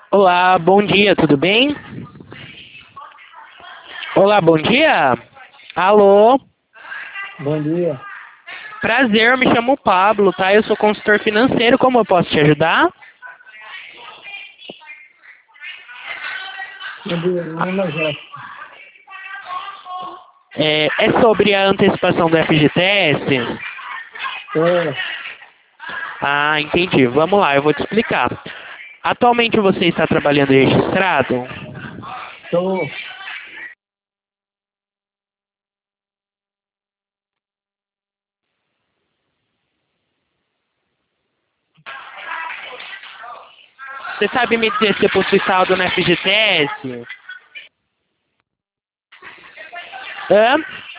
Olá, bom dia, tudo bem? Olá, bom dia. Alô, Bom dia. prazer, eu me chamo Pablo, tá? Eu sou consultor financeiro, como eu posso te ajudar? Bom dia, meu nome é Jefferson. É sobre a antecipação do FGTS? É, Ah, entendi. Vamos lá, eu vou te explicar. Atualmente você está trabalhando registrado? tô, Você sabe me dizer se possui saldo no FGTS? Hã?